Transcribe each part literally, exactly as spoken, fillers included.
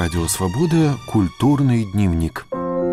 Радио Свобода. Культурный дневник.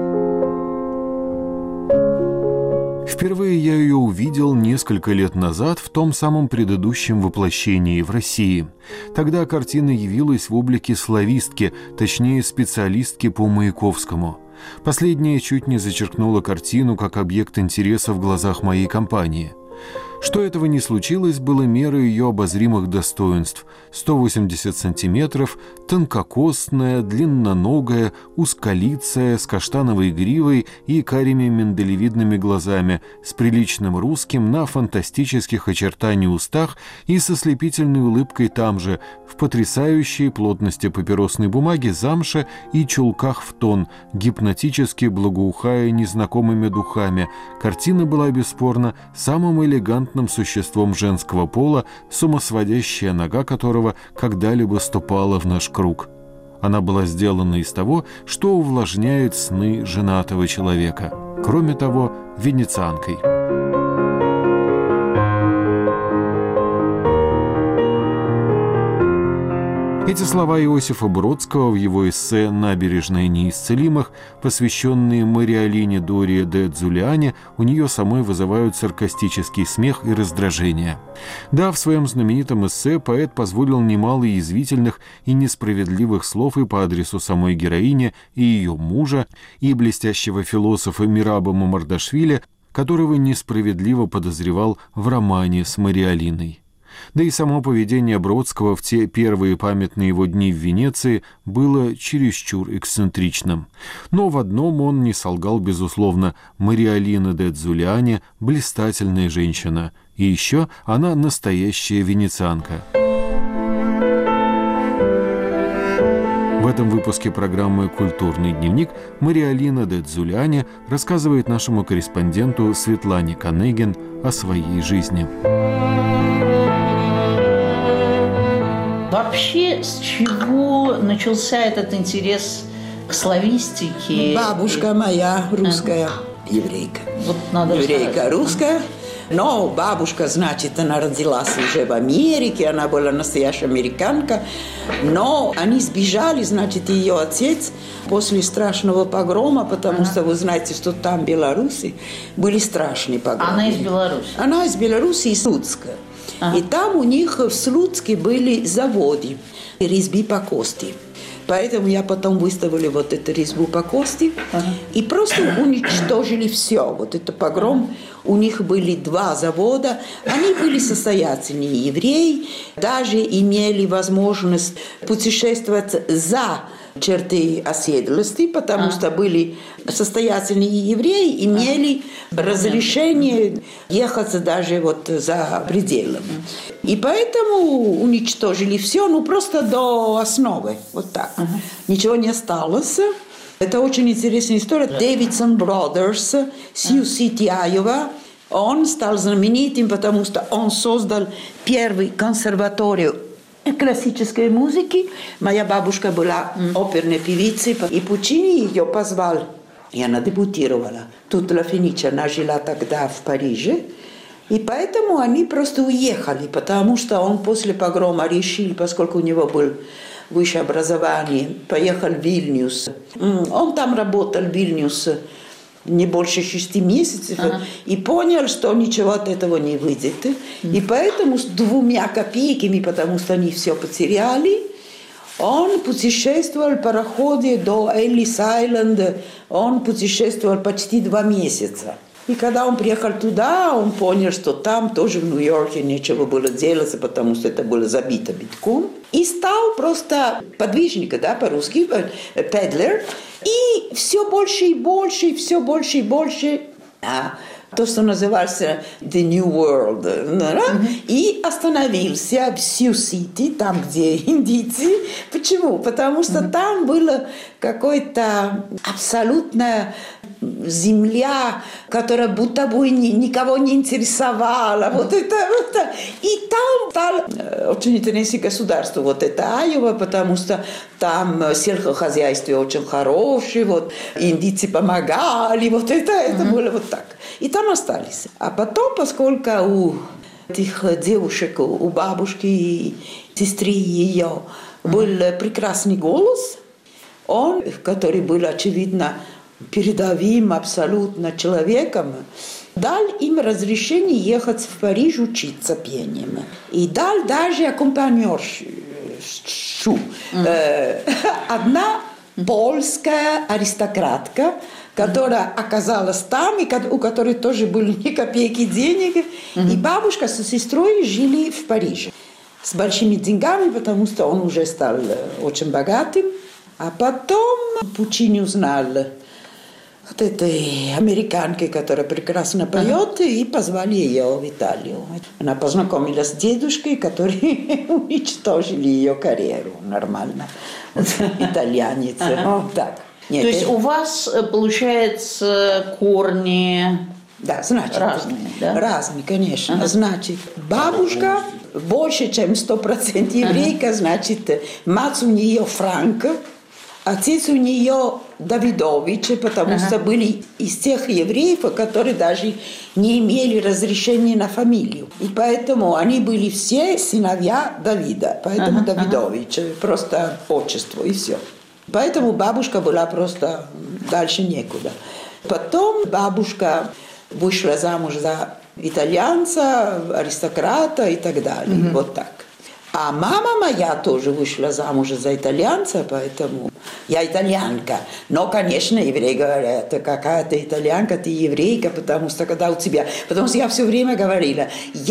Впервые я ее увидел несколько лет назад в том самом предыдущем воплощении в России. Тогда картина явилась в облике славистки, точнее специалистки по Маяковскому. Последняя чуть не зачеркнула картину как объект интереса в глазах моей компании. Что этого не случилось, было мерой ее обозримых достоинств. сто восемьдесят сантиметров, тонкокостная, длинноногая, узколицая, с каштановой гривой и карими миндалевидными глазами, с приличным русским на фантастических очертаний устах и со слепительной улыбкой там же, в потрясающей плотности папиросной бумаги, замше и чулках в тон, гипнотически благоухая незнакомыми духами. Картина была, бесспорно, самым элегантным существом женского пола, сумасводящая нога которого когда-либо ступала в наш круг. Она была сделана из того, что увлажняет сны женатого человека. Кроме того, венецианкой. Эти слова Иосифа Бродского в его эссе «Набережная неисцелимых», посвященные Мариолине Дориа де Дзулиане, у нее самой вызывают саркастический смех и раздражение. Да, в своем знаменитом эссе поэт позволил немало язвительных и несправедливых слов и по адресу самой героини, и ее мужа, и блестящего философа Мираба Мамардашвили, которого несправедливо подозревал в романе с Мариолиной. Да и само поведение Бродского в те первые памятные его дни в Венеции было чересчур эксцентричным. Но в одном он не солгал, безусловно: Мариолина де Дзулиане – блистательная женщина. И еще она настоящая венецианка. В этом выпуске программы «Культурный дневник» Мариолина де Дзулиане рассказывает нашему корреспонденту Светлане Канегин о своей жизни. Вообще, с чего начался этот интерес к славистике? Бабушка моя русская, а. еврейка. Вот надо еврейка рассказать. русская. Но бабушка, значит, она родилась уже в Америке, она была настоящая американка. Но они сбежали, значит, ее отец после страшного погрома, потому ага. что вы знаете, что там в Беларуси были страшные погромы. Она из Беларуси? Она из Беларуси, из Слуцка. Ага. И там у них в Слуцке были заводы резьбы по кости. Поэтому я потом выставила вот эту резьбу по кости. Ага. И просто уничтожили все. Вот это погром. У них были два завода. Они были состоятельные евреи. Даже имели возможность путешествовать за черты оседлости, потому а. что были состоятельные евреи, имели а. разрешение ехать даже вот за пределом. И поэтому уничтожили все, ну просто до основы, вот так. А. Ничего не осталось. Это очень интересная история. Davidson Brothers, Сью-Сити, Айова. Он стал знаменитым, потому что он создал первый консерваторию классической музыки. Моя бабушка была оперной певицей, и Пучини ее позвал. И она дебютировала. Тут Ла Фениче, она жила тогда в Париже. И поэтому они просто уехали, потому что он после погрома решил, поскольку у него был высшее образование, поехал в Вильнюс. Он там работал в Вильнюсе не больше шести месяцев, ага. и понял, что ничего от этого не выйдет. Mm. И поэтому с двумя копейками, потому что они все потеряли, он путешествовал в пароходе до Эллис-Айленда, он путешествовал почти два месяца. И когда он приехал туда, он понял, что там тоже в Нью-Йорке нечего было делать, потому что это было забито битком. И стал просто подвижником, да, по-русски, педлер. И все больше и больше, все больше и больше, а, то, что называется The New World. Да? Mm-hmm. И остановился в Сью-Сити, там, где индийцы. Почему? Потому что mm-hmm. там было какое-то абсолютное земля, которая будто бы ни, никого не интересовала. Mm-hmm. Вот это, вот это. И там стало очень интересное государство. Вот это Айова, потому что там сельскохозяйство очень хорошее, вот, индийцы помогали, вот это, mm-hmm. это было вот так. И там остались. А потом, поскольку у этих девушек, у бабушки и сестры ее был mm-hmm. прекрасный голос, он, который был, очевидно, передовым абсолютно человеком, дал им разрешение ехать в Париж учиться пением. И дал даже аккомпаньершу. Mm. Одна польская аристократка, которая оказалась там, и у которой тоже были ни копейки денег. Mm-hmm. И бабушка со сестрой жили в Париже. С большими деньгами, потому что он уже стал очень богатым. А потом Пучини узнал от этой американки, которая прекрасно поет, uh-huh. и позвали ее в Италию. Она познакомилась с дедушкой, которые уничтожили ее карьеру нормально. Итальянец. Uh-huh. Вот так. Нет, То есть это... у вас, получается, корни да, значит, разные, да? Разные, конечно. Uh-huh. Значит, бабушка больше, чем сто процентов еврейка, uh-huh. значит, мать у нее Франко, отец у нее Давидович, потому uh-huh. что были из тех евреев, которые даже не имели разрешения на фамилию. И поэтому они были все сыновья Давида, поэтому uh-huh. Давидович, uh-huh. просто отчество и все. Поэтому бабушка была просто дальше некуда. Потом бабушка вышла замуж за итальянца, аристократа и так далее. Uh-huh. Вот так. А мама моя тоже вышла замуж за итальянца, поэтому я итальянка. Но, конечно, евреи говорят, какая ты итальянка, ты еврейка, потому что когда у тебя... Потому что я все время говорила,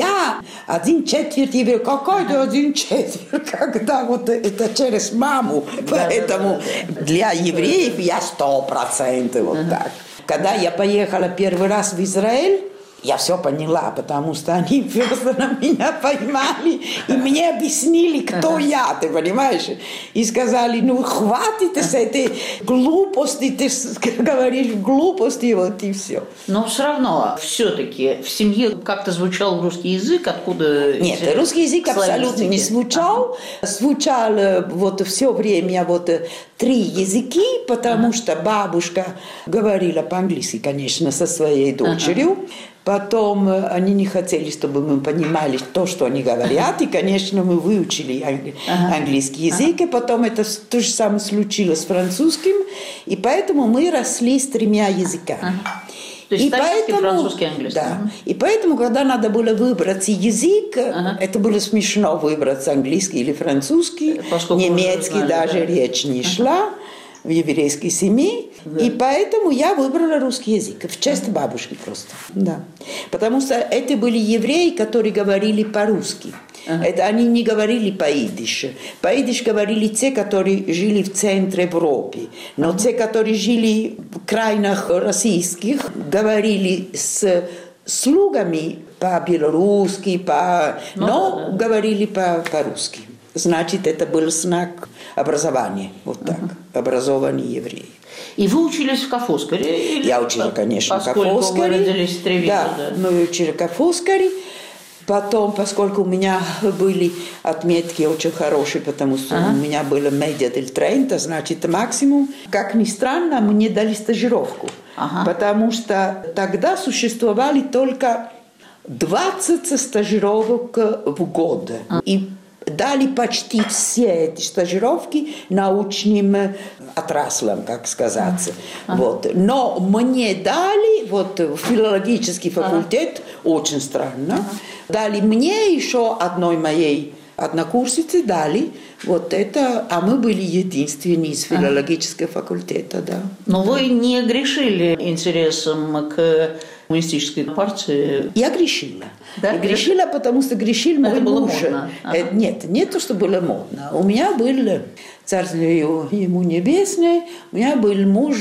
я один четверть еврей, какой ты один четверть, когда вот это через маму. Поэтому для евреев я сто процентов вот так. Когда я поехала первый раз в Израиль, я все поняла, потому что они просто на меня поймали и мне объяснили, кто uh-huh. я, ты понимаешь? И сказали, ну хватит с этой глупости, ты говоришь глупости, вот и все. Но все равно, все-таки в семье как-то звучал русский язык, откуда... Нет, русский язык абсолютно не звучал. Uh-huh. Звучал вот все время вот три языки, потому uh-huh. что бабушка говорила по-английски, конечно, со своей дочерью. Uh-huh. Потом они не хотели, чтобы мы понимали то, что они говорят. И, конечно, мы выучили англи- ага. английский язык. Ага. И потом это то же самое случилось с французским. И поэтому мы росли с тремя языками. Ага. То есть и поэтому, французский, английский. Да. Ага. И поэтому, когда надо было выбрать язык, ага. это было смешно выбрать английский или французский. Поскольку немецкий знали, даже да. речь не шла. Ага. В еврейской семье, да. И поэтому я выбрала русский язык, в честь uh-huh. бабушки просто, да. Потому что это были евреи, которые говорили по-русски, uh-huh. это они не говорили по-идиш. По-идиш говорили те, которые жили в центре Европы, но uh-huh. те, которые жили в крайнях российских, говорили с слугами по-белорусски, по... но, но да, да. говорили по- по-русски. Значит, это был знак образования, вот так, uh-huh. образованный еврей. И вы учились в Кафоскаре? Я учила, конечно, в Кафоскаре. Поскольку вы родились в Тревиже, да, да, мы учили в Кафоскаре. Потом, поскольку у меня были отметки очень хорошие, потому что uh-huh. у меня было медиа дель тридцать, значит, максимум. Как ни странно, мне дали стажировку, uh-huh. потому что тогда существовали только двадцать стажировок в год. Uh-huh. И дали почти все эти стажировки научным отраслям, как сказать. Uh-huh. Вот. Но мне дали вот, филологический факультет, uh-huh. очень странно, uh-huh. дали мне еще одной моей однокурснице, дали вот это, а мы были единственные из филологического uh-huh. факультета. Да. Но вы не грешили интересом к коммунистической партии? Я грешила. Да? Я грешила, потому что грешил мой это было муж. Модно. Ага. Нет, не то, что было модно. У меня был, царствие ему небесное, у меня был муж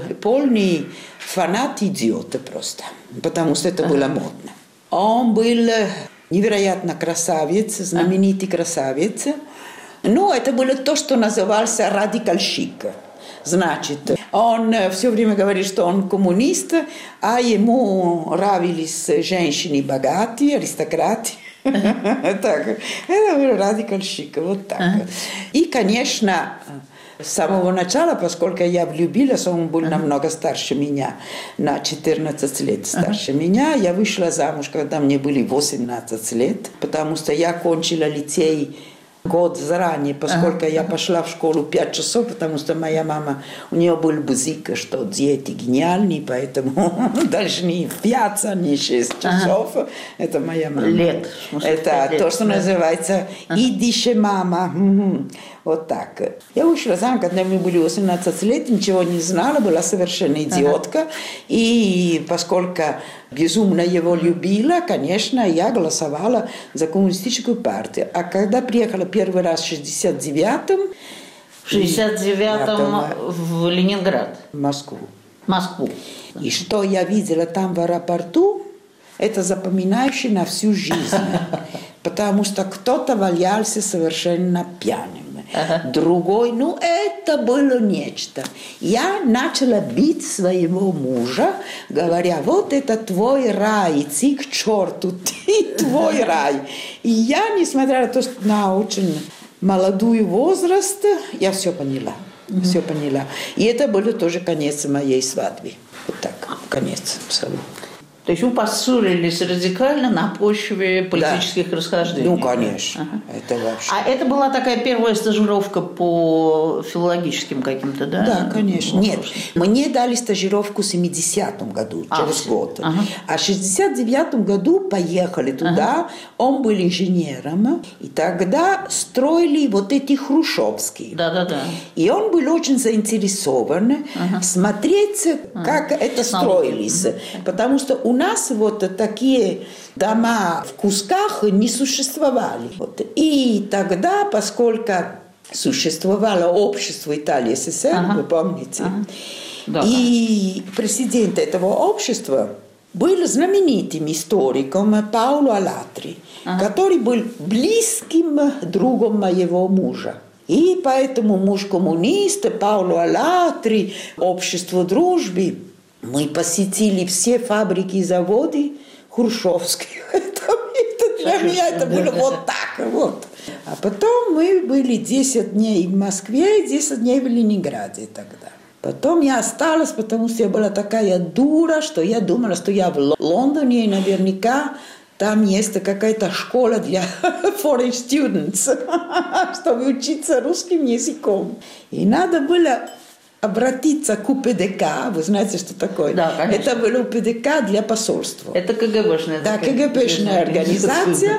полный фанат идиота просто, потому что это ага. было модно. Он был невероятно красавец, знаменитый ага. красавец. Но это было то, что назывался радикал-шик. Значит, он все время говорит, что он коммунист, а ему нравились женщины богатые, аристократы. Так, это был радикал-шик, вот так. И, конечно, с самого начала, поскольку я влюбилась, он был намного старше меня, на четырнадцать лет старше меня, я вышла замуж, когда мне было восемнадцать лет, потому что я кончила лицей год заранее, поскольку ага. я пошла в школу пять часов, потому что моя мама, у нее был бзик, что дети гениальные, поэтому дальше не пять, не шесть часов. Ага. Это моя мама. Лет. Это лет, то, что да. называется ага. идише мама. Угу. Вот так. Я вышла замуж, когда мне были восемнадцать лет, ничего не знала, была совершенно идиотка. Ага. И поскольку безумно его любила, конечно, я голосовала за коммунистическую партию. А когда приехала первый раз в шестьдесят девятом... В шестьдесят девятом в Ленинград? В Москву. Москву. И что я видела там в аэропорту, это запоминающее на всю жизнь. Потому что кто-то валялся совершенно пьяным. Ага. Другой, ну это было нечто. Я начала бить своего мужа, говоря, вот это твой рай, идти к черту, ты твой рай. И я, несмотря на то, что на очень молодой возраст, я все поняла. Mm-hmm. Все поняла. И это был тоже конец моей свадьбы. Вот так, конец абсолютно. То есть вы поссорились радикально на почве политических да. расхождений? Ну, конечно. Ага. Это вообще... А это была такая первая стажировка по филологическим каким-то, да? Да, конечно. Нет, мне дали стажировку в семидесятом году, а, через год. Ага. А в шестьдесят девятом году поехали туда, ага. он был инженером, и тогда строили вот эти хрущевские. Да-да-да. И он был очень заинтересован ага. смотреть, как ага. это строилось. Ага. Потому что у У нас вот такие дома в кусках не существовали. Вот. И тогда, поскольку существовало общество Италии СССР, ага. вы помните, ага. да. и президент этого общества был знаменитым историком Паоло Алатри, ага. который был близким другом моего мужа. И поэтому муж коммунист, Паоло Алатри, общество дружбы. Мы посетили все фабрики и заводы хрущевские. Это, это для меня это было вот так вот. А потом мы были десять дней в Москве и десять дней в Ленинграде тогда. Потом я осталась, потому что я была такая дура, что я думала, что я в Лондоне, и наверняка там есть какая-то школа для foreign students, чтобы учиться русским языком. И надо было обратиться к УПДК. Вы знаете, что такое? Да, конечно. Это было УПДК для посольства. Это КГБшная. Да, КГБшная организация.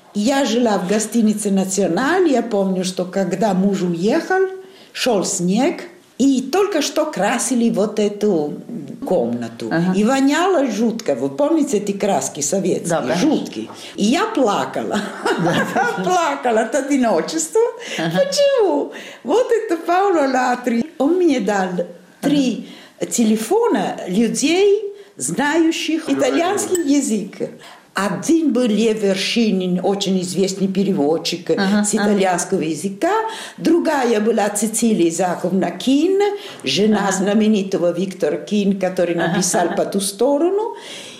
Я жила в гостинице «Националь». Я помню, что когда муж уехал, шел снег, и только что красили вот эту комнату. Ага. И воняло жутко. Вы помните эти краски советские? Да, жуткие. И я плакала. Да. Плакала от одиночества. Ага. Почему? Вот это Паоло Алатри. Он мне дал три ага. телефона людей, знающих итальянский язык. Один был Лев Вершинин, очень известный переводчик ага, с итальянского ага. языка. Другая была Цицилия Заковна Кин, жена ага. знаменитого Виктора Кин, который написал ага. «По ту сторону».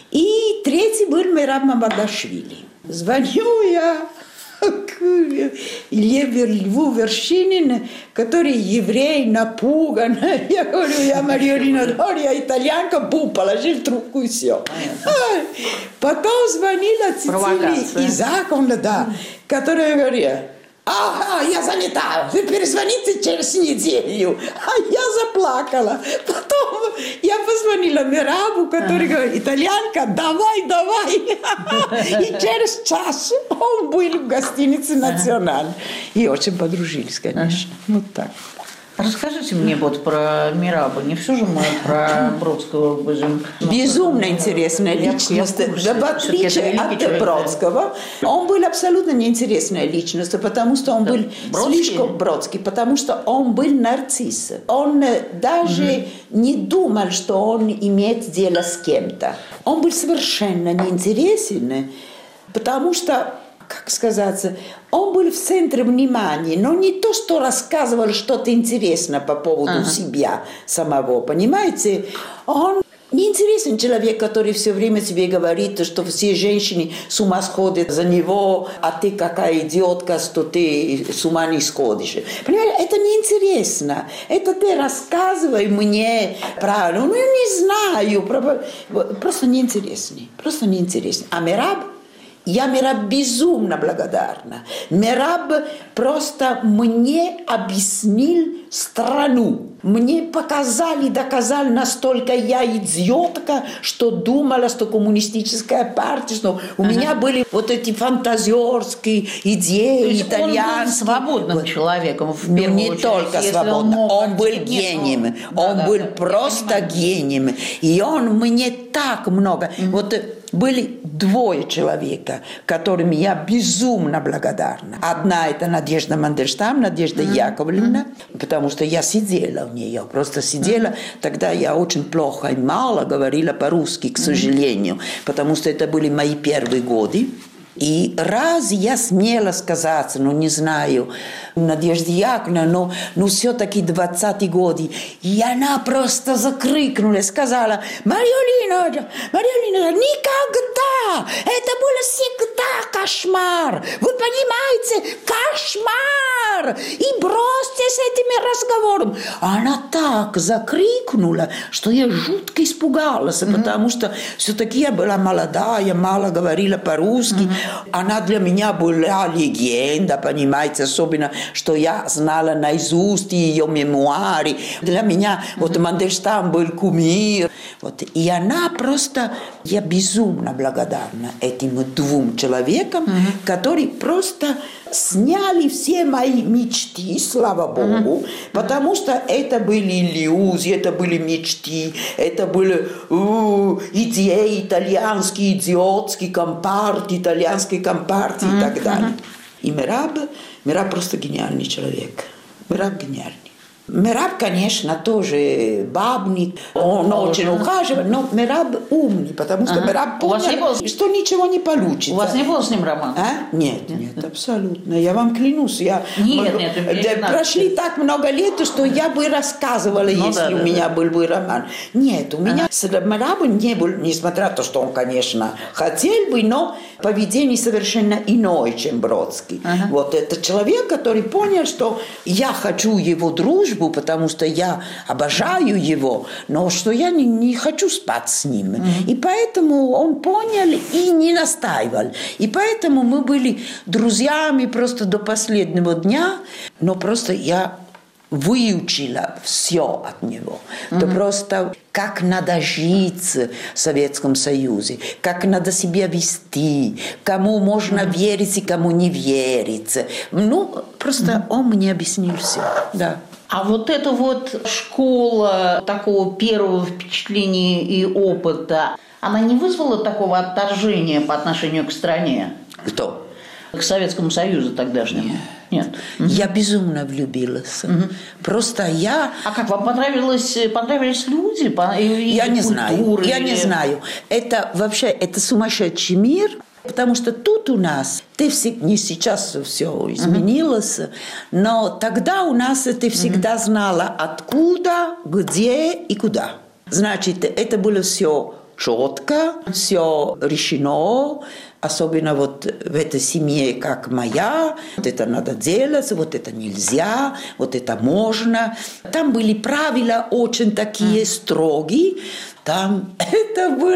И третий был Мераб Мамардашвили. Звоню я к Льву Вершинину, который еврей, напуган. Я говорю, я Мария Ринодор, я итальянка, бум, положил трубку и все. Потом звонила Цицилия Изаковна, да, которая говорила, ага, я занята, вы перезвоните через неделю. А я заплакала. Потом я позвонила Мерабу, который говорит, итальянка, давай, давай. И через час он был в гостинице «Националь». И очень подружились, конечно. Вот так. Расскажите мне вот про Мерабу. Не все же мы про Бродского будем... Безумно интересная личность. Да, в отличие от Бродского, он был абсолютно неинтересная личность, потому что он да. был Бродский? слишком Бродский, потому что он был нарцисс. Он даже mm-hmm. не думал, что он имеет дело с кем-то. Он был совершенно неинтересен, потому что, как сказать, он был в центре внимания, но не то, что рассказывал что-то интересное по поводу ага. себя самого, понимаете? Он неинтересный человек, который все время тебе говорит, что все женщины с ума сходят за него, а ты какая идиотка, что ты с ума не сходишь. Понимаете, это неинтересно. Это ты рассказывай мне правильно. Ну, я не знаю. Просто неинтересный. Просто неинтересный. А Мераб, Я Мераб безумно благодарна. Мераб просто мне объяснил страну. Мне показали, доказали, настолько я идиотка, что думала, что коммунистическая партия, что у ага. меня были вот эти фантазерские идеи, то есть итальянские. Он был свободным вот. человеком, в первую ну, не очередь, только свободным, он, он был гением, нет, ну, он да, был да, просто гением. И он мне так много... Mm-hmm. Вот были двое человека, которым я безумно благодарна. Одна это Надежда Мандельштам, Надежда mm-hmm. Яковлевна, mm-hmm. потому что я сидела у нее, просто сидела. Mm-hmm. Тогда я очень плохо и мало говорила по-русски, к сожалению, mm-hmm. потому что это были мои первые годы. И раз я смела сказать, ну не знаю, Надежда Яковлевна, но, но все-таки двадцатые годы, и она просто закрикнула и сказала: Марья-Лина, Марья-Лина, никогда, это было всегда кошмар, вы понимаете, кошмар, и бросьте с этими разговорами. Она так закрикнула, что я жутко испугалась, mm-hmm. потому что все-таки я была молодая, мало говорила по-русски. Mm-hmm. Она для меня была легенда, понимаете, особенно, что я знала наизусть ее мемуары. Для меня mm-hmm. вот Мандельштам был кумир. Вот. И она просто, я безумно благодарна этим двум человекам, mm-hmm. которые просто сняли все мои мечты, слава Богу, mm-hmm. потому что это были иллюзии, это были мечты, это были у, идеи итальянские, идиотские, компартии, итальянские компартии mm-hmm. и так далее. И Мераб, Мераб просто гениальный человек. Мераб гениальный. Мераб, конечно, тоже бабник, он О, очень ухаживает, но Мераб умный, потому что ага. Мераб понял, было... что ничего не получится. У вас не было с ним романа? А? Нет, нет, нет, абсолютно. Я вам клянусь. Я... Нет, нет, нет, да, прошли так много лет, что я бы рассказывала, ну, если да, у да, меня да. был бы роман. Нет, у ага. меня с Мерабом не был, несмотря на то, что он, конечно, хотел бы, но поведение совершенно иное, чем Бродский. Ага. Вот это человек, который понял, что я хочу его дружбу, потому что я обожаю его, но что я не, не хочу спать с ним. Mm-hmm. И поэтому он понял и не настаивал. И поэтому мы были друзьями просто до последнего дня, но просто я выучила все от него. Mm-hmm. Это просто как надо жить в Советском Союзе, как надо себя вести, кому можно mm-hmm. верить и кому не верить. Ну, просто mm-hmm. он мне объяснил все. Да. А вот эта вот школа такого первого впечатления и опыта, она не вызвала такого отторжения по отношению к стране? Кто? К Советскому Союзу тогдашнему? Нет. Нет. Я безумно влюбилась. Угу. Просто я... А как, вам понравилось, понравились люди? Я не знаю. Я или... не знаю. Это вообще, это сумасшедший мир. Потому что тут у нас, ты всегда, не сейчас все изменилось, uh-huh. но тогда у нас ты всегда uh-huh. знала, откуда, где и куда. Значит, это было все четко, все решено, особенно вот в этой семье, как моя, вот это надо делать, вот это нельзя, вот это можно. Там были правила очень такие строгие. Там это был,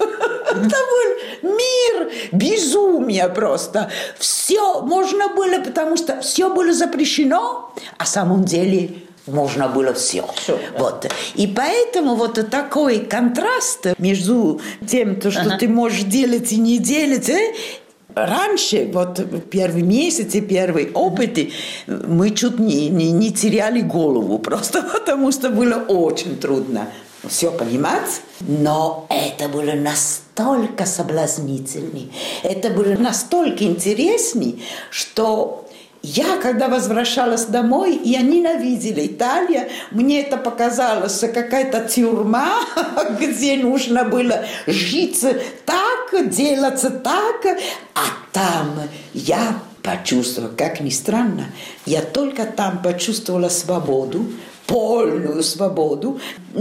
это был мир безумия просто. Все можно было, потому что все было запрещено, а на самом деле можно было все. все да. Вот. И поэтому вот такой контраст между тем, то, что ага. ты можешь делать и не делать, э? Раньше, вот первые месяцы, первые опыты, мы чуть не, не, не теряли голову, просто потому что было очень трудно все понимать, но это было настолько соблазнительно, это было настолько интересно, что я, когда возвращалась домой, я ненавидела Италию, мне это показалось какая-то тюрьма, где нужно было жить так, делать так, а там я почувствовала, как ни странно, я только там почувствовала свободу, полную свободу.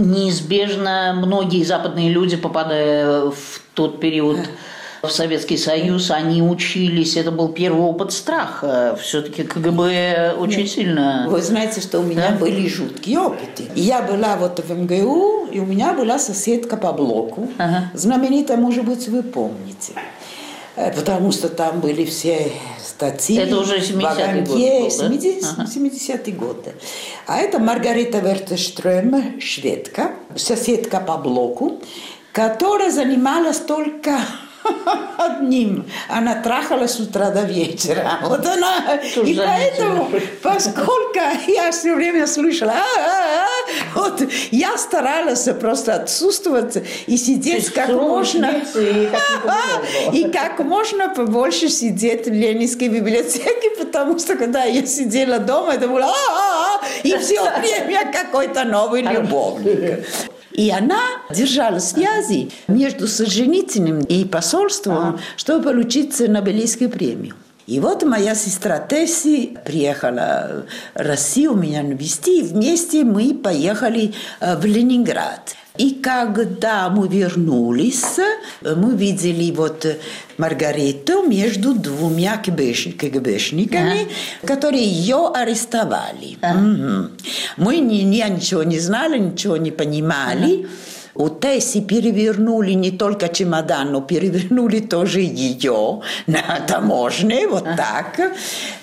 Неизбежно многие западные люди, попадая в тот период в Советский Союз, они учились, это был первый опыт страха. Все-таки КГБ очень Нет. сильно... Вы знаете, что у меня да? были жуткие опыты. Я была вот в МГУ, и у меня была соседка по блоку, ага. знаменитая, может быть, вы помните. потому что там были все статьи. Это уже семидесятые годы, да? семидесятые годы. А это Маргарита Вертестрём, шведка, соседка по блоку, которая занималась только одним. Она трахала с утра до вечера. Вот она. Что и поэтому, поскольку я все время слышала, а-а-а, вот я старалась просто отсутствовать и сидеть как можно, и как, и как можно побольше сидеть в Ленинской библиотеке, потому что когда я сидела дома, это было а-а-а, и все время какой-то новый любовник. И она держала связи между Солженицыным и посольством, ага. чтобы получить Нобелевскую премию. И вот моя сестра Тесси приехала в Россию меня навести, и вместе мы поехали в Ленинград. И когда мы вернулись, мы видели вот Маргариту между двумя КГБшниками, ага. которые ее арестовали. Ага. Угу. Мы ни, ни, ничего не знали, ничего не понимали. Ага. У Тесси перевернули не только чемодан, но перевернули тоже ее на таможне, вот ага. так.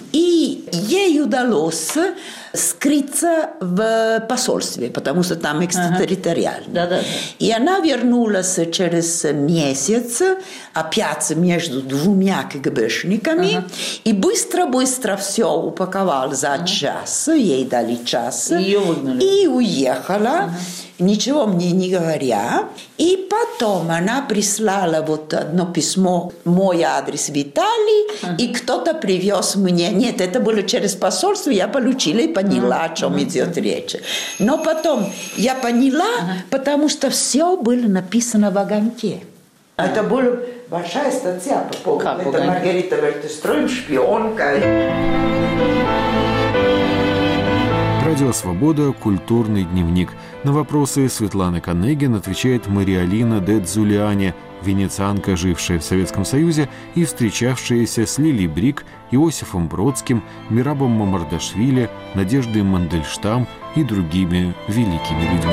И ей удалось скрыться в посольстве, потому что там экстерриториально. Ага. Да, да, да. И она вернулась через месяц, опять между двумя КГБшниками, ага. и быстро-быстро все упаковала за ага. час, ей дали час, ее выгнали. И уехала. Ага. Ничего мне не говоря. И потом она прислала вот одно письмо, мой адрес в Италии, uh-huh. и кто-то привез мне. Нет, это было через посольство, я получила и поняла, uh-huh. о чем uh-huh. идет речь. Но потом я поняла, uh-huh. потому что все было написано в огоньке. Uh-huh. Это была большая статья по поводу. Как это Маргарита Вертестрём, шпионка. Радио «Свобода. Культурный дневник». На вопросы Светланы Канегин отвечает Мариалина де Дзулиани, венецианка, жившая в Советском Союзе и встречавшаяся с Лили Брик, Иосифом Бродским, Мирабом Мамардашвили, Надеждой Мандельштам и другими великими людьми.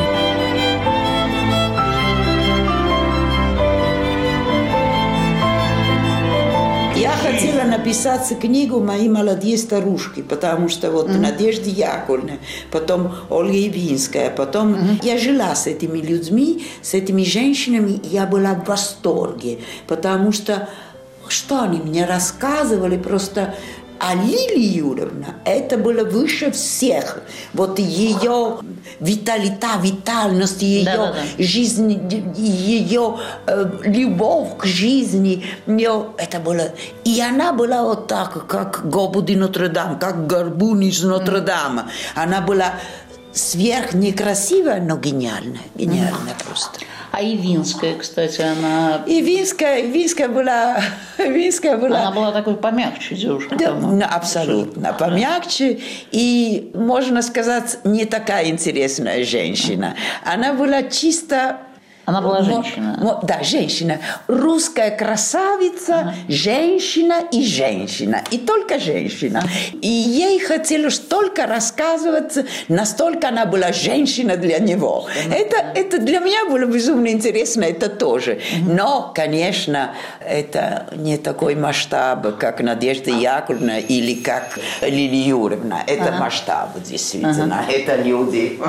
Я хотела написать книгу «Мои молодые старушки», потому что вот mm-hmm. Надежда Яковлевна, потом Ольга Явинская, потом mm-hmm. я жила с этими людьми, с этими женщинами, я была в восторге, потому что что они мне рассказывали, просто а Лилия Юрьевна, это было выше всех. Вот ее виталита, витальность, ее да, да, да. жизнь, ее э, любовь к жизни, ее, это было... И она была вот так, как Гобуди Нотр-Дам, как Горбун из Нотр-Дама. Она была сверхнекрасивая, но гениальная. Гениальная mm. просто. А Явинская, кстати, она... Явинская, Явинская была... Явинская была... Она была такой помягче девушка. Да, ну, абсолютно помягче. И, можно сказать, не такая интересная женщина. Она была чисто... Она была женщина. Мо, да, женщина. Русская красавица, ага. женщина и женщина. И только женщина. И ей хотелось только рассказывать, настолько она была женщина для него. Это, это для меня было безумно интересно, это тоже. Но, конечно, это не такой масштаб, как Надежда Яковлевна или как Лилия Юрьевна. Это ага. масштаб, действительно. Ага. Это люди.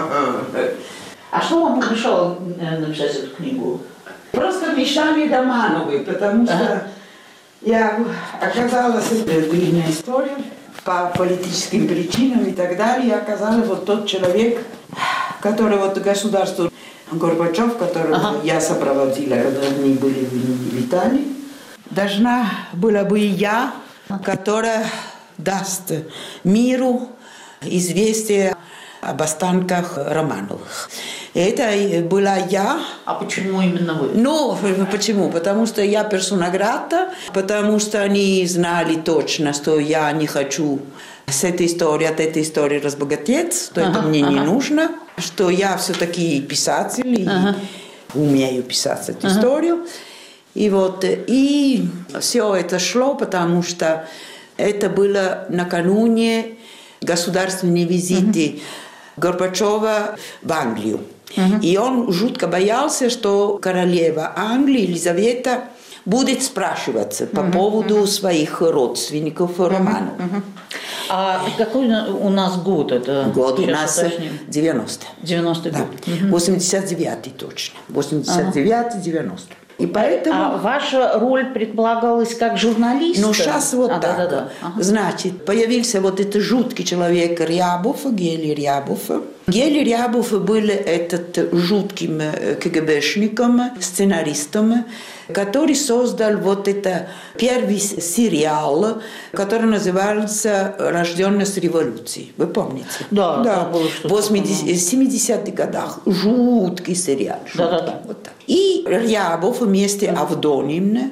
А что вам помешало написать эту книгу? Просто мешали Домановы, потому что ага. я оказалась, это длинная история, по политическим причинам и так далее, я оказалась вот тот человек, который вот государство Горбачев, которого ага. я сопроводила, когда они были в Италии, должна была бы я, которая даст миру известие об останках Романовых. Это была я. А почему именно вы? Ну, почему? Потому что я персона грата, потому что они знали точно, что я не хочу с этой историей, от этой истории разбогатеть, что ага, это мне ага. не нужно, что я все-таки писатель и ага. умею писать эту ага. историю. И вот, и все это шло, потому что это было накануне государственной визиты ага. Горбачева в Англию. Uh-huh. И он жутко боялся, что королева Англии Елизавета будет спрашиваться по uh-huh, поводу uh-huh. своих родственников Романовых. Uh-huh, uh-huh. А какой у нас год? Это год у нас девяностый. девяностый да. год. Uh-huh. восемьдесят девятый точно. восемьдесят девятый девяностый. И поэтому... А ваша роль предполагалась как журналиста? Ну, сейчас вот а, так. Да, да, да. Ага. Значит, появился вот этот жуткий человек Рябов, Гели Рябов. Гели Рябов был этот жутким КГБшником, сценаристом, который создал вот это первый сериал, который назывался «Рожденный с революцией». Вы помните? Да, да. Было что-то В семидесятых годах. Жуткий сериал. Жуткий. Да, да, да. Вот так. И Рябов вместе Авдонин,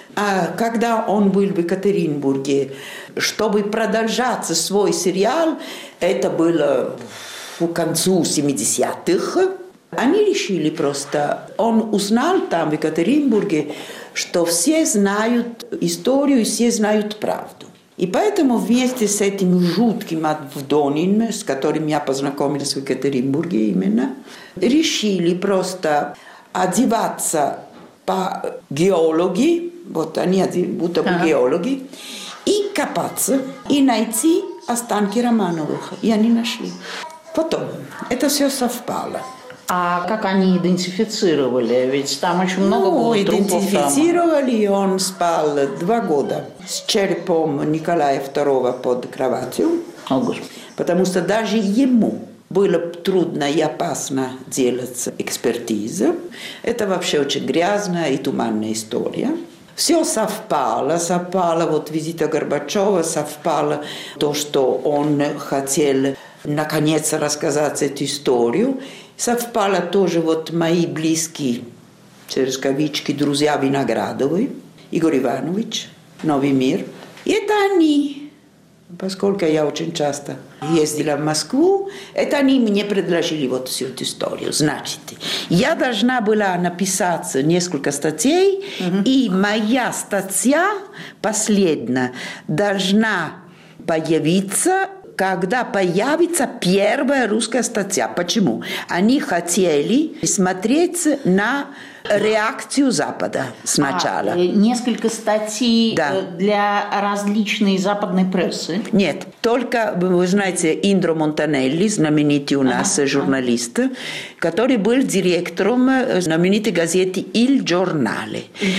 когда он был в Екатеринбурге, чтобы продолжать свой сериал, это было к концу семидесятых, они решили просто, он узнал там в Екатеринбурге, что все знают историю, все знают правду. И поэтому вместе с этим жутким Авдониным, с которым я познакомилась в Екатеринбурге именно, решили просто одеваться по геологи, вот они будто бы ага. геологи, и копаться, и найти останки Романовых. И они нашли. Потом это все совпало. А как они идентифицировали? Ведь там очень много ну, было трупов. Идентифицировали, и он спал два года с черепом Николая второго под кроватью. О, Господи. Потому что даже ему было трудно и опасно делать экспертизу. Это вообще очень грязная и туманная история. Все совпало, совпало, вот визита Горбачева, совпало то, что он хотел наконец рассказать эту историю. Совпало тоже вот мои близкие, через кавички, друзья Виноградовы, Игорь Иванович, Новый мир. И это они, поскольку я очень часто ездила в Москву, это они мне предложили вот всю эту историю. Значит, я должна была написать несколько статей, угу. и моя статья последняя должна появиться, когда появится первая русская статья. Почему? Они хотели смотреть на реакцию Запада сначала. А, несколько статей да. для различной западной прессы? Нет, только, вы знаете, Индро Монтанелли, знаменитый у нас ага, журналист, ага. который был директором знаменитой газеты «Il Giornale».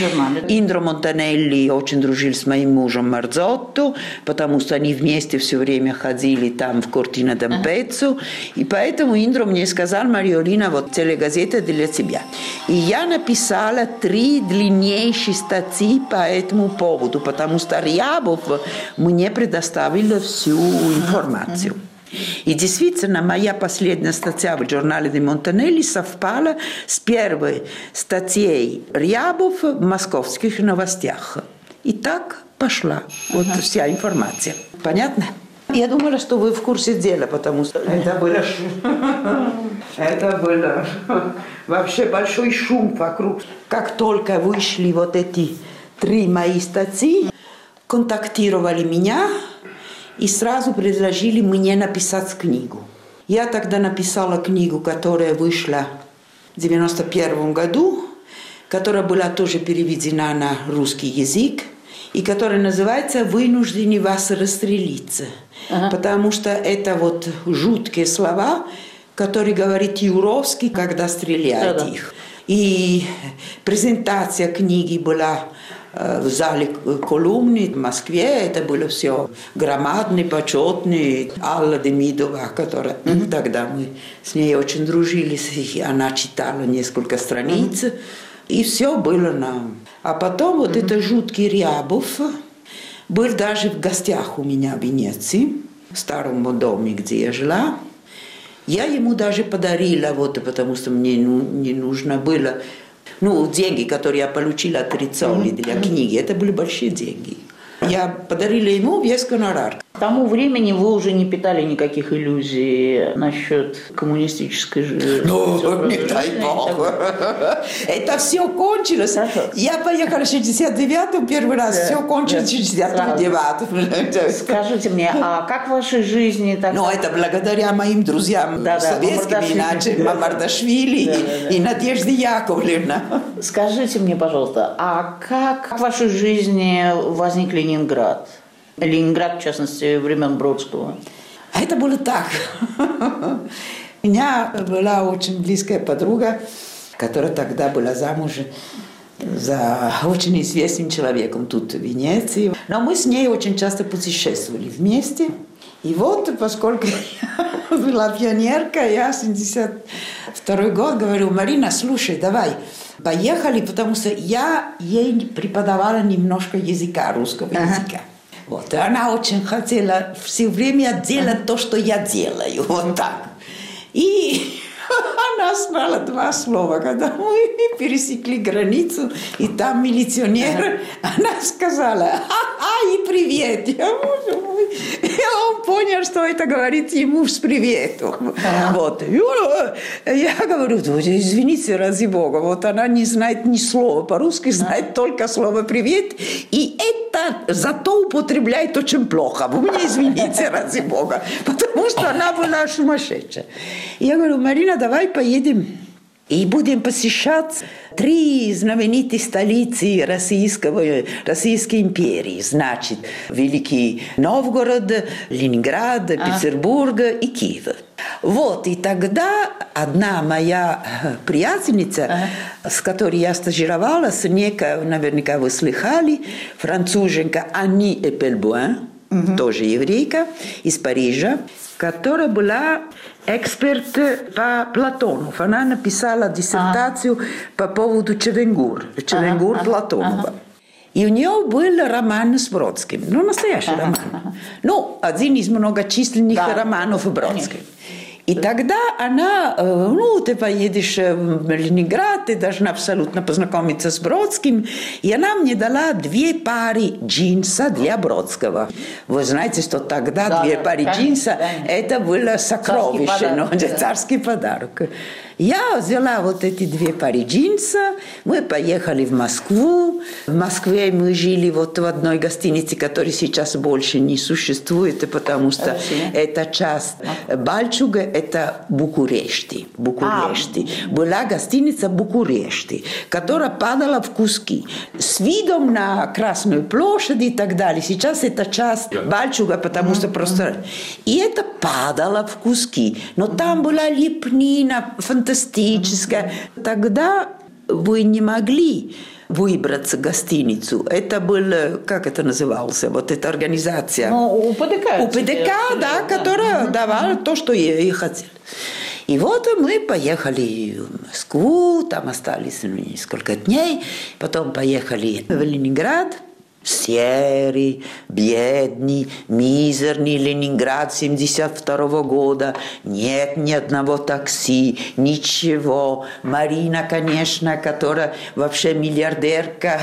Индро Монтанелли очень дружил с моим мужем Марзотто, потому что они вместе все время ходили там в Кортино d'Ampezzo, ага. и поэтому Индро мне сказал: «Мариолина, вот телегазета для тебя». И я написала три длиннейшие статьи по этому поводу, потому что Рябов мне предоставил всю информацию. И действительно, моя последняя статья в журнале де Монтанелли совпала с первой статьей Рябов в московских новостях. И так пошла вот ага. вся информация. Понятно? Я думала, что вы в курсе дела, потому что это было, это было вообще большой шум вокруг. Как только вышли вот эти три мои статьи, контактировали меня и сразу предложили мне написать книгу. Я тогда написала книгу, которая вышла в девяносто первом году, которая была тоже переведена на русский язык, и которая называется «Вынуждены вас расстрелиться». Ага. Потому что это вот жуткие слова, которые говорит Юровский, когда стреляет Да-да. их. И презентация книги была в зале Колумны в Москве. Это было все громадно, почетно. Алла Демидова, которая mm-hmm. тогда мы с ней очень дружили, она читала несколько страниц. Mm-hmm. И все было нам. А потом вот mm-hmm. этот жуткий Рябов был даже в гостях у меня в Венеции, в старом доме, где я жила. Я ему даже подарила, вот, потому что мне ну, не нужно было, ну, деньги, которые я получила от Риццоли для книги, это были большие деньги. Я подарила ему весь гонорар. К тому времени вы уже не питали никаких иллюзий насчет коммунистической жизни. Ну, не дай бог. Это все кончилось. Хорошо. Я поехала в шестьдесят девятом первый раз, да, все кончилось в шестьдесят девятом. Скажите мне, а как в вашей жизни... Тогда... Ну, это благодаря моим друзьям да, советским, да, иначе Мамардашвили, да, да, да. и Надежда Яковлевна. Скажите мне, пожалуйста, а как в вашей жизни возник Ленинград? Ленинград, в частности, времен Бродского. Это было так. У меня была очень близкая подруга, которая тогда была замужем за очень известным человеком тут, в Венеции. Но мы с ней очень часто путешествовали вместе. И вот, поскольку я была пионерка, я семьдесят второй год говорю: Марина, слушай, давай, поехали, потому что я ей преподавала немножко языка, русского ага. языка. Вот, и она очень хотела все время делать ага. то, что я делаю, вот так. И она знала два слова. Когда мы пересекли границу, и там милиционер, ага. она сказала: «Ха-ха, и привет!» Я, боже мой. И он понял, что это говорит ему с приветом. Ага. Вот. И я говорю: извините, ради бога, вот она не знает ни слова по-русски, знает только слово «привет», и это зато употребляет очень плохо. Вы мне извините, ради бога, потому что она была сумасшедшая. И я говорю: Марина, давай поедем и будем посещать три знаменитые столицы российского, Российской империи. Значит, Великий Новгород, Ленинград, а. Петербург и Киев. Вот, и тогда одна моя приятельница, ага. с которой я стажировалась, некая, наверняка вы слыхали, француженка Анни Эпельбуэн, угу. тоже еврейка, из Парижа, которая была эксперт по Платонов. Она написала диссертацию ага. по поводу Чевенгур, Чевенгур ага. Платонова. Ага. И у нее был роман с Бродским. Ну, настоящий ага. роман. Ага. Ну, один из многочисленных да. романов Бродского. И тогда она, ну, ты поедешь в Ленинград, ты должна абсолютно познакомиться с Бродским. И она мне дала две пары джинса для Бродского. Вы знаете, что тогда да, две да, пары конечно, джинса, конечно. Это было сокровище, царский подарок. Ну, да. царский подарок. Я взяла вот эти две пары джинса, мы поехали в Москву. В Москве мы жили вот в одной гостинице, которая сейчас больше не существует, потому что Вообще. Это часть Бальчуга, это Букурешти. Букурешти. А. Была гостиница Букурешти, которая падала в куски. С видом на Красную площадь и так далее. Сейчас это часть Бальчуга, потому mm-hmm. что просто... И это падало в куски. Но там была лепнина, фантастическая. Тогда вы не могли выбраться в гостиницу. Это был, как это называлось, вот эта организация. Ну, УПДК. УПДК, да, которая давала то, что я хотела. И вот мы поехали в Москву, там остались несколько дней, потом поехали в Ленинград. Серый, бедный, мизерный Ленинград семьдесят второго года. Нет ни одного такси, ничего. Марина, конечно, которая вообще миллиардерка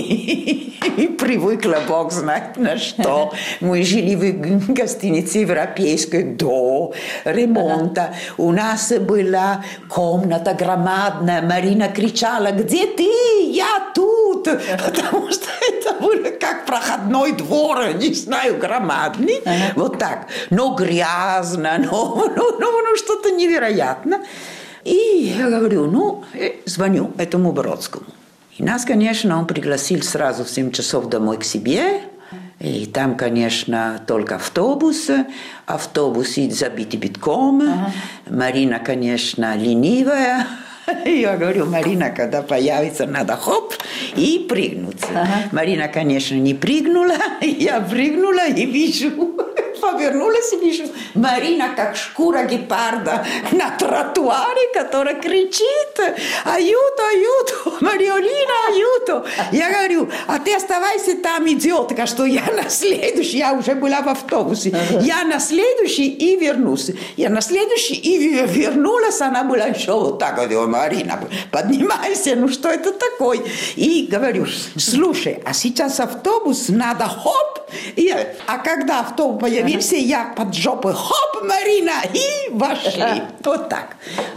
и привыкла, бог знает на что. Мы жили в гостинице европейской до ремонта. У нас была комната громадная. Марина кричала: «Где ты? Я тут!» Потому что это было как проходной двор, не знаю, громадный, ага. вот так, но грязно, но, ну, ну, ну, что-то невероятно. И я говорю, ну, звоню этому Бродскому. И нас, конечно, он пригласил сразу в семь часов домой к себе. И там, конечно, только автобус, автобусы забиты битком. Ага. Марина, конечно, ленивая. Я говорю: Марина, когда появится, надо хоп и прыгнуть. Ага. Марина, конечно, не прыгнула. Я прыгнула и вижу, повернулась и вижу Марина, как шкура гепарда на тротуаре, которая кричит: «Аюто, аюто, Мариолина, аюто!» Я говорю: а ты оставайся там, идиотка, что я на следующий, я уже была в автобусе, ага. я на следующий и вернусь. Я на следующий и вернулась, она была еще вот так, говорю: Марина, поднимайся, ну что это такое? И говорю: слушай, а сейчас автобус, надо хоп И, а когда в том появился, я под жопой, хоп, Марина, и вошли. Вот так.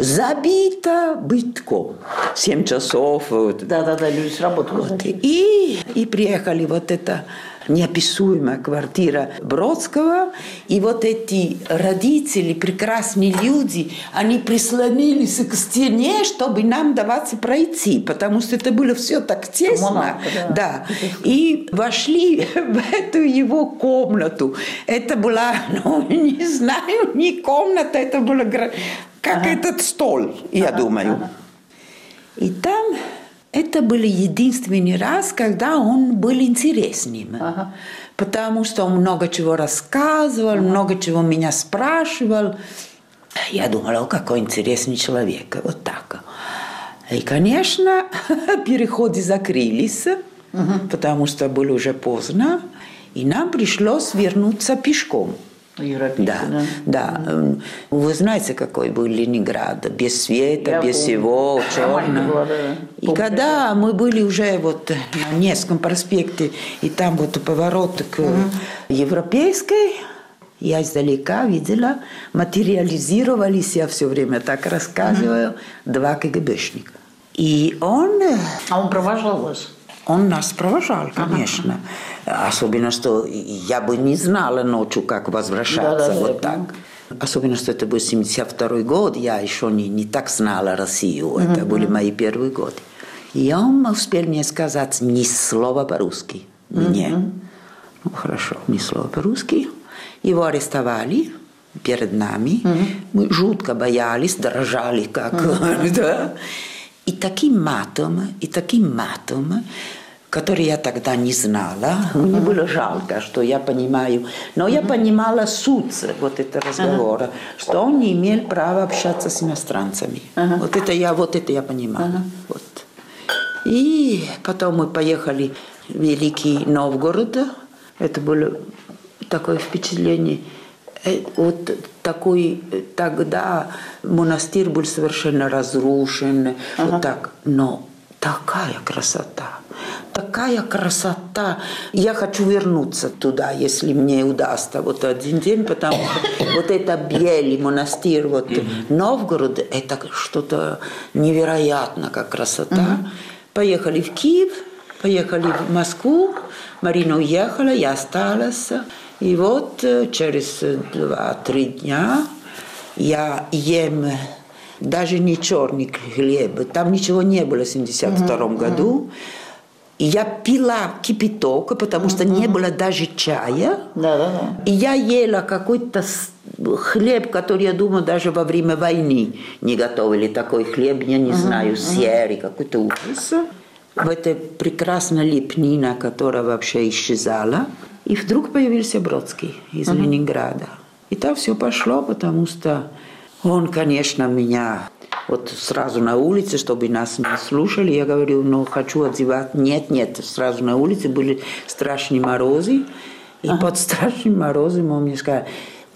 Забито битком. Семь часов. Вот. Да-да-да, люди с работы. Вот. И, и приехали вот это неописуемая квартира Бродского. И вот эти родители, прекрасные люди, они прислонились к стене, чтобы нам даваться пройти, потому что это было все так тесно. Монарка, да. Да. И вошли в эту его комнату. Это была, ну, не знаю, не комната, это было как ага. этот стол, я ага. думаю. Ага. И там... Это был единственный раз, когда он был интересным. Ага. Потому что он много чего рассказывал, ага. много чего меня спрашивал. Я думала, о, какой интересный человек. Вот так. И, конечно, переходы закрылись, ага. потому что было уже поздно. И нам пришлось вернуться пешком. Европейцы, да, да. да. Вы знаете, какой был Ленинград, без света, Я без помню. всего, черно. Была, да. И Помню, когда да. мы были уже вот на Невском проспекте, и там вот поворот к угу. Европейской, я издалека видела, материализировались, я все время так рассказываю, угу. два КГБшника. И он... А он провожал вас? Он нас провожал, конечно. Ага. Особенно, что я бы не знала ночью, как возвращаться, да, да, вот да, так. Особенно, что это был семьдесят второй год, я еще не, не так знала Россию. Угу. Это были мои первые годы. И он успел мне сказать ни слова по-русски. Мне. Угу. Ну, хорошо, ни слова по-русски. Его арестовали перед нами. Угу. Мы жутко боялись, дрожали, как... Угу. да. И таким матом, и таким матом, который я тогда не знала, uh-huh. мне было жалко, что я понимаю, но uh-huh. я понимала суть вот этого разговора, uh-huh. что он не имел права общаться с иностранцами. Uh-huh. Вот это я, вот это я понимала. Uh-huh. Вот. И потом мы поехали в Великий Новгород. Это было такое впечатление. Вот такой, тогда монастырь был совершенно разрушен, ага. вот так, но такая красота, такая красота. Я хочу вернуться туда, если мне удастся вот один день, потому что вот это Белый монастырь, вот Новгород, это что-то невероятно, как красота. Поехали в Киев, поехали в Москву, Марина уехала, я осталась. И вот через два-три дня я ем даже не черный хлеб, там ничего не было в семьдесят втором uh-huh. году. И я пила кипяток, потому что uh-huh. не было даже чая. Да-да-да. И я ела какой-то хлеб, который, я думаю, даже во время войны не готовили такой хлеб, я не uh-huh. знаю, серый, какой-то ужас. В этой прекрасной лепнина, которая вообще исчезала. И вдруг появился Бродский из uh-huh. Ленинграда. И так все пошло, потому что он, конечно, меня вот сразу на улице, чтобы нас не слушали, я говорю, ну, хочу одевать. Нет, нет, сразу на улице были страшные морозы. И uh-huh. под страшными морозами он мне сказал,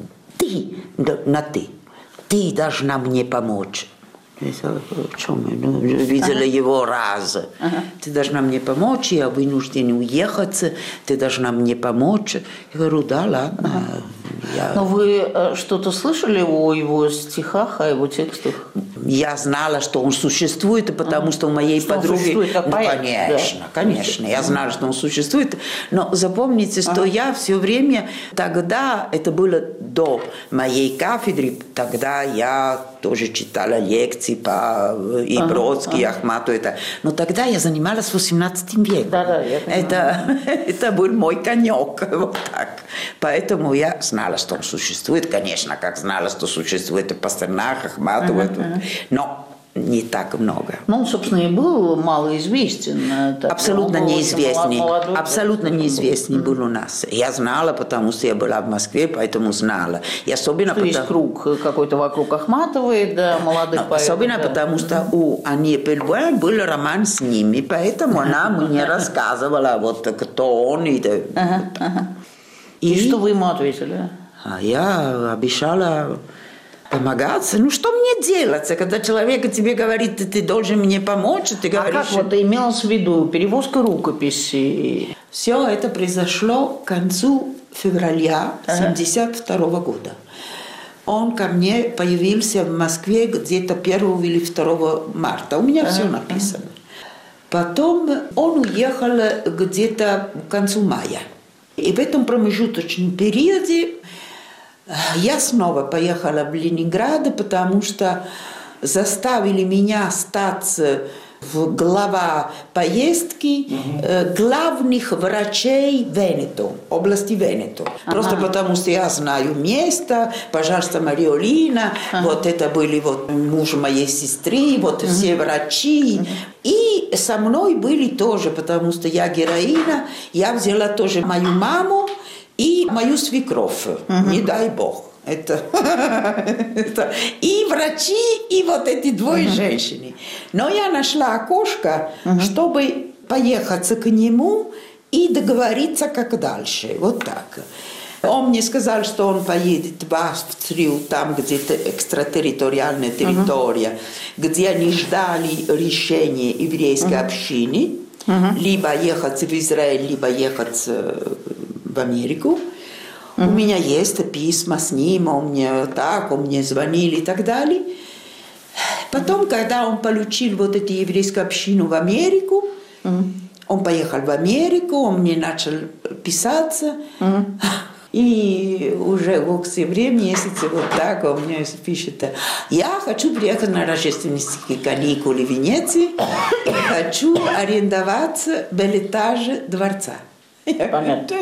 ты, да, на ты, ты должна мне помочь. Я сказала, в чем я? Ну, видела ага. его раз. Ага. Ты должна мне помочь, я вынуждена уехать, ты должна мне помочь. Я говорю, да, ладно. Ага. Я... Но вы что-то слышали о его стихах, о его текстах? Я знала, что он существует, потому что у моей что подруги... Он как ну, поэт, конечно, да? конечно. Я знала, что он существует. Но запомните, что ага. я все время... Тогда, это было до моей кафедры, тогда я тоже читала лекции по и ага, Бродский, ага. Ахмату. Это. Но тогда я занималась восемнадцатым веком. Да, да, я это, это был мой конек. Вот так. Поэтому я знала, что он существует. Конечно, как знала, что существует Пастернак, Ахматова. Ага, ага. Но не так много. Ну, он, собственно, и был малоизвестен. Абсолютно неизвестный. Молодой, Абсолютно неизвестный был у нас. Я знала, потому что я была в Москве, поэтому знала. И особенно что потому... есть круг какой-то вокруг Ахматовой, да, молодых Но поэтов. Особенно да. потому что у Анни Пельбуэн был роман с ними, поэтому она мне рассказывала, вот кто он. И, ага, ага. и... и что вы ему ответили? А я обещала... помогать. Ну, что мне делать, когда человек тебе говорит, ты, ты должен мне помочь, ты говоришь... А как вот имелось в виду перевозка рукописей? Все это произошло к концу февраля семьдесят второго года. Он ко мне появился в Москве где-то первого или второго марта. У меня все написано. Потом он уехал где-то к концу мая. И в этом промежуточном периоде я снова поехала в Ленинград, потому что заставили меня остаться в глава поездки э, главных врачей Венето, области Венето. Ага. Просто потому что я знаю место, пожалуйста, Мариолина, ага. вот это были вот муж моей сестры, вот ага. все врачи. Ага. И со мной были тоже, потому что я героиня, я взяла тоже мою маму и мою свекровь, ага. не дай бог. Это, это и врачи, и вот эти двое uh-huh. женщины. Но я нашла окошко, uh-huh. чтобы поехать к нему и договориться, как дальше. Вот так. Он мне сказал, что он поедет в Австрию, там где-то экстратерриториальная территория, uh-huh. где они ждали решения еврейской uh-huh. общины, uh-huh. либо ехать в Израиль, либо ехать в Америку. Mm-hmm. У меня есть письма с ним, он мне так, он мне звонил и так далее. Потом, mm-hmm. когда он получил вот эту еврейскую общину в Америку, mm-hmm. он поехал в Америку, он мне начал писаться. Mm-hmm. И уже в октябре месяце вот так он мне пишет: я хочу приехать на рождественские каникулы в Венеции и хочу арендовать билетаж дворца. Понятно.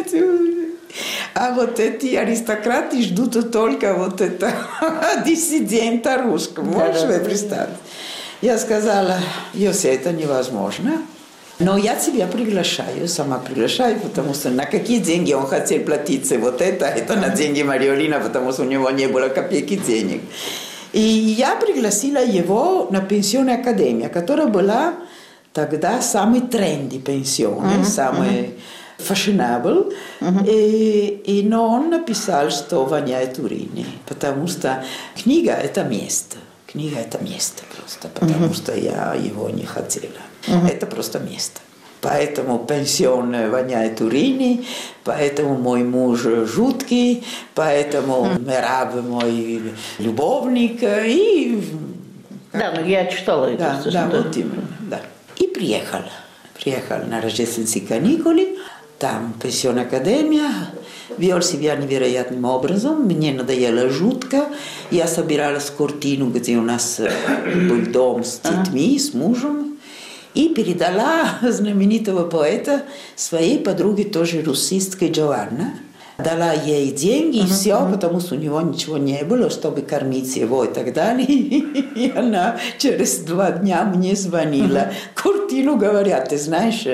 А вот эти аристократы ждут только вот это диссидента русского. Можешь себе представить? Я сказала: Йося, это невозможно. Но я тебя приглашаю, сама приглашаю, потому что на какие деньги он хотел платить вот это, это на деньги Мариолина, потому что у него не было копейки денег. И я пригласила его на пенсионную академию, которая была тогда самый тренди пенсионный, uh-huh, самый... Uh-huh. fashionable, uh-huh. и, и, но он написал, что воняет уриной, потому что книга – это место. Книга – это место просто, потому uh-huh. что я его не хотела. Uh-huh. Это просто место. Поэтому пенсион воняет уриной, поэтому мой муж жуткий, поэтому uh-huh. Мераб мой любовник. И... Да, ну я читала это. Да, да, вот именно, да. И приехала. Приехала на рождественские каникулы. Там пенсионная академия, вел себя невероятным образом, мне надоело жутко. Я собиралась в Кортину, где у нас был дом с детьми, с мужем, и передала знаменитого поэта своей подруге, тоже русистке, Джованна. Дала ей деньги, и все, потому что у него ничего не было, чтобы кормить его и так далее. И она через два дня мне звонила. Кортину говорят, ты знаешь...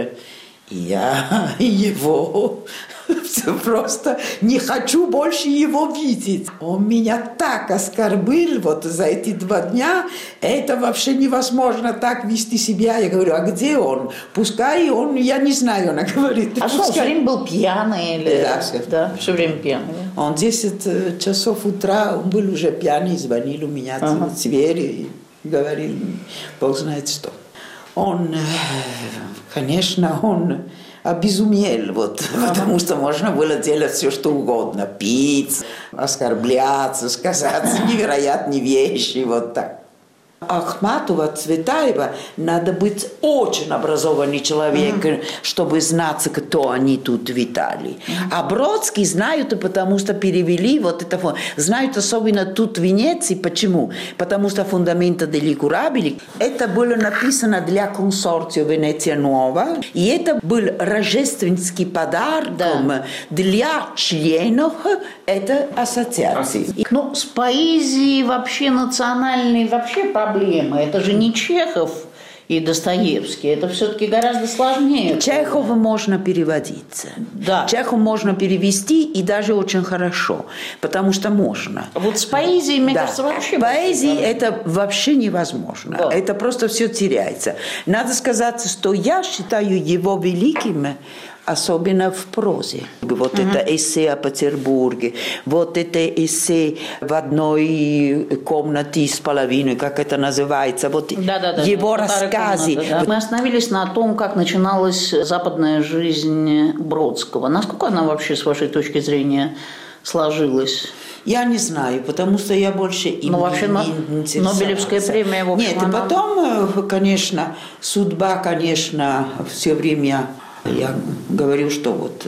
Я его просто не хочу больше его видеть. Он меня так оскорбил вот за эти два дня. Это вообще невозможно так вести себя. Я говорю, а где он? Пускай он, я не знаю, она говорит. А что, он все время был пьяный? Или... Да, все. Да, все время пьяный. Он десять часов утра, он был уже пьяный, звонил у меня ага. в дверь и говорил, Бог знает что. Он, конечно, он обезумел, вот, ага. потому что можно было делать все, что угодно. Пить, оскорбляться, сказать невероятные вещи, вот так. Ахматова, Цветаева, надо быть очень образованный человек, mm-hmm. чтобы знать, кто они тут в Италии. Mm-hmm. А Бродский знают, потому что перевели вот это, знают особенно тут в Венеции. Почему? Потому что «Фундамента degli Curabili» это было написано для консорцио Венеция Нова, и это был рождественский подарок да. для членов этой ассоциации. Ну, с поэзией вообще национальной вообще проблемы. Это же не Чехов и Достоевский. Это все-таки гораздо сложнее. Чехов можно переводить. Да. Чехов можно перевести и даже очень хорошо. Потому что можно. Вот с поэзией, мне да. кажется, вообще... Поэзией это вообще невозможно. Да. Это просто все теряется. Надо сказать, что я считаю его великим особенно в прозе. Вот uh-huh. это эссе о Петербурге, вот это эссе в одной комнате с половиной, как это называется, вот да, да, да, его да, рассказы. Комната, да. Мы остановились на том, как начиналась западная жизнь Бродского. Насколько она вообще, с вашей точки зрения, сложилась? Я не знаю, потому что я больше им ну, вообще, не интересовалась. Нобелевская премия, в общем, Нет, она... и потом, конечно, судьба, конечно, все время, я говорю, что вот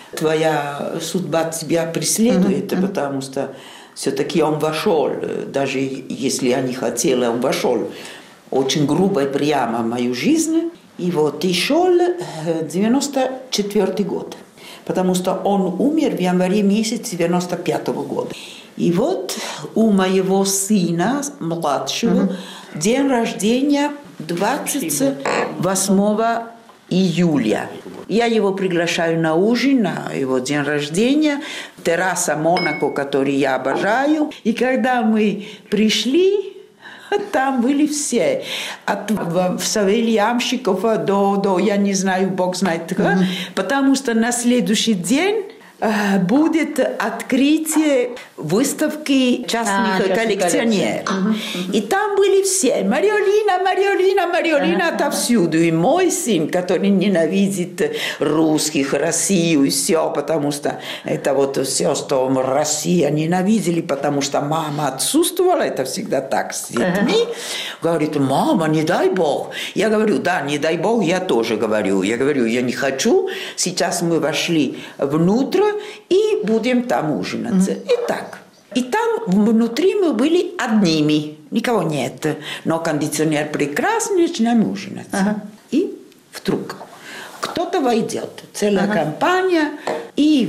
твоя судьба тебя преследует, mm-hmm. потому что все-таки он вошел, даже если я не хотела, он вошел очень грубо и прямо в мою жизнь. И вот и шел девяносто четвёртый год. Потому что он умер в январе месяце девяносто пятого года. И вот у моего сына, младшего, uh-huh. день рождения двадцать восьмого июля. Я его приглашаю на ужин, на его день рождения, терраса Монако, который я обожаю. И когда мы пришли, там были все, от Савельямщикова до, до, я не знаю, бог знает, mm-hmm. потому что на следующий день э, будет открытие выставки частных а, коллекционеров. Mm-hmm. И там были все, Мариолина, Мариолина, Мариолина mm-hmm. отовсюду. И мой сын, который ненавидит русских, Россию и все, потому что это вот все, что Россия ненавидели, потому что мама отсутствовала, это всегда так с детьми. Uh-huh. Говорит, мама, не дай Бог. Я говорю, да, не дай Бог, я тоже говорю. Я говорю, я не хочу. Сейчас мы вошли внутрь и будем там ужинать. Uh-huh. И так. И там внутри мы были одними. Никого нет. Но кондиционер прекрасный, начинаем ужинать. Uh-huh. И вдруг кто-то войдет, целая ага. компания, и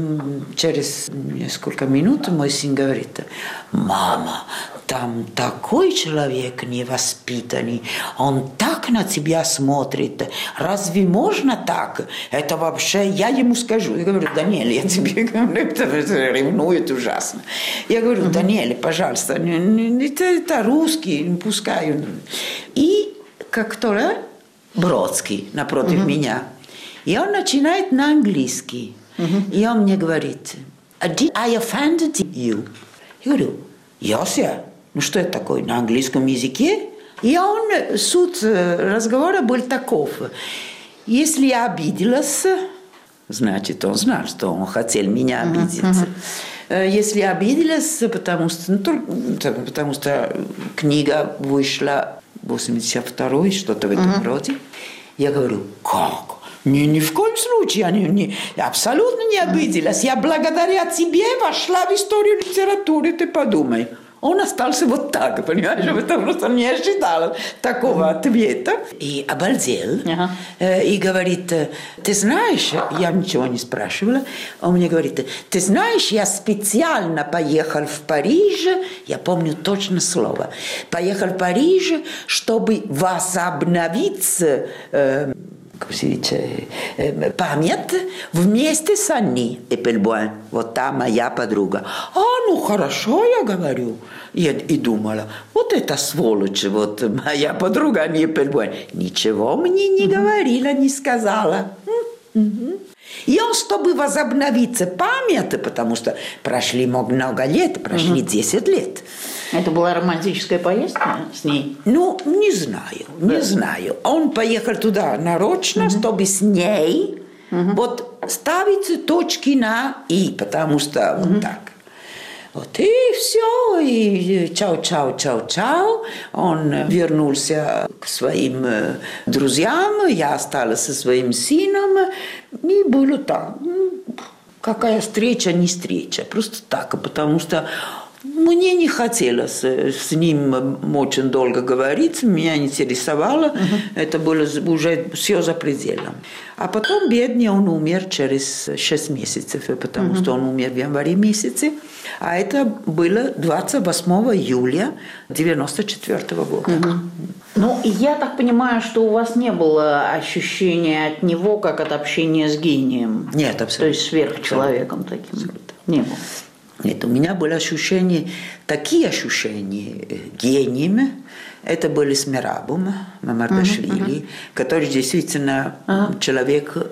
через несколько минут мой сын говорит, мама, там такой человек невоспитанный, он так на тебя смотрит, разве можно так? Это вообще, я ему скажу, я говорю, Даниэль, я тебе говорю, это ревнует ужасно. Я говорю, угу. Даниэль, пожалуйста, это, это русский, пускай. И как-то Бродский напротив uh-huh. меня. И он начинает на английский. Uh-huh. И он мне говорит, did I offend you? Я говорю, yes, yeah. Ну что это такое на английском языке? И он, суть разговора был таков. Если я обиделась, значит, он знал, что он хотел меня обидеть. Uh-huh. Uh-huh. Если я обиделась, потому что, ну, потому что книга вышла восемьдесят второй, что-то в этом uh-huh. роде. Я говорю, как? Ни, ни в коем случае. Я, не, не, я абсолютно не обиделась. Я благодаря тебе вошла в историю литературы, ты подумай. Он остался вот так, понимаешь, потому что не ожидала такого ответа. И обалдел. Uh-huh. И говорит, ты знаешь, я ничего не спрашивала, он мне говорит, ты знаешь, я специально поехал в Париж, я помню точно слово, поехал в Париж, чтобы возобновить э, память вместе с Анни Эпельбуэн. Вот та моя подруга. А, ну хорошо, я говорю. Я и думала, вот эта сволочь, вот моя подруга Анни Эпельбуэн. Ничего мне не говорила, не сказала. И он, чтобы возобновить память, потому что прошли много лет, прошли десять лет. Это была романтическая поездка с ней? Ну, не знаю, не да. знаю. Он поехал туда нарочно, угу. чтобы с ней угу. вот ставить точки на «и», потому что угу. вот так. Вот и все, и чау-чау-чау-чау. Он вернулся к своим друзьям, я осталась со своим сыном, и было так. Какая встреча, не встреча, просто так, потому что мне не хотелось с ним очень долго говорить, меня не интересовало, uh-huh. это было уже все за пределом. А потом, бедный, он умер через шесть месяцев, потому uh-huh. что он умер в январе месяце, а это было двадцать восьмого июля девяносто четвёртого года. Uh-huh. Ну, я так понимаю, что у вас не было ощущения от него, как от общения с гением? Нет, абсолютно. То есть сверхчеловеком таким? Абсолютно. Не было? Нет, у меня были ощущения, такие ощущения гениями. Это были с Мерабом Мамардашвили, uh-huh, uh-huh. который действительно uh-huh. человек